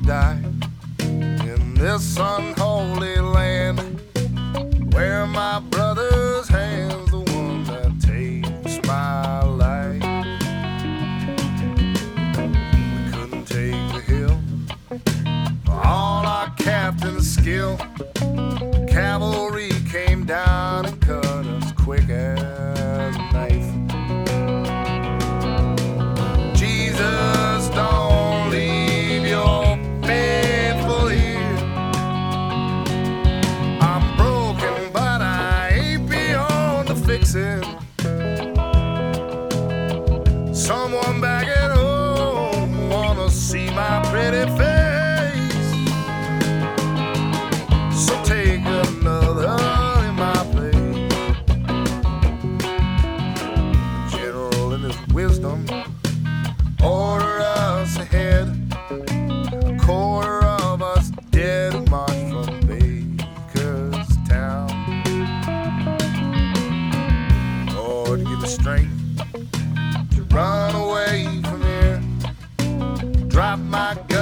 die in this unholy land where my brother's hand's the one that takes my life. We couldn't take the hill for all our captain's skill. Cavalry came down and cut us quick as a knife. Jesus, don't leave your faithful here. I'm broken, but I ain't beyond the fixing. Someone back at home wanna see my pretty face, so take another in my place. The general in his wisdom order us ahead. A quarter of us dead and marched from Bakerstown. Lord, give me strength to run away from here. Drop my gun